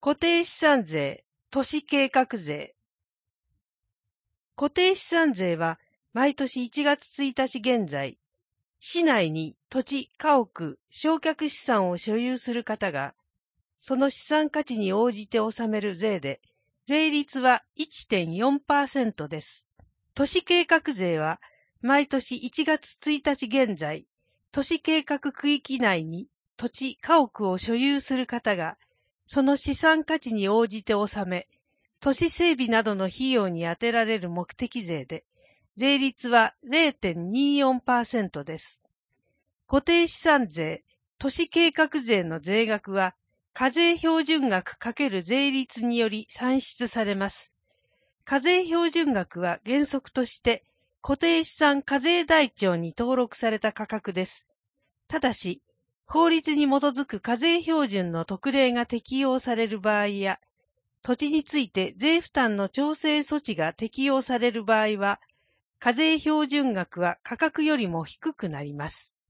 固定資産税、都市計画税。固定資産税は毎年1月1日現在、市内に土地、家屋、償却資産を所有する方が、その資産価値に応じて納める税で、税率は 1.4% です。都市計画税は毎年1月1日現在、都市計画区域内に土地、家屋を所有する方が、その資産価値に応じて納め、都市整備などの費用に充てられる目的税で、税率は 0.24% です。固定資産税、都市計画税の税額は、課税標準額×税率により算出されます。課税標準額は原則として、固定資産課税台帳に登録された価格です。ただし、法律に基づく課税標準の特例が適用される場合や、土地について税負担の調整措置が適用される場合は、課税標準額は価格よりも低くなります。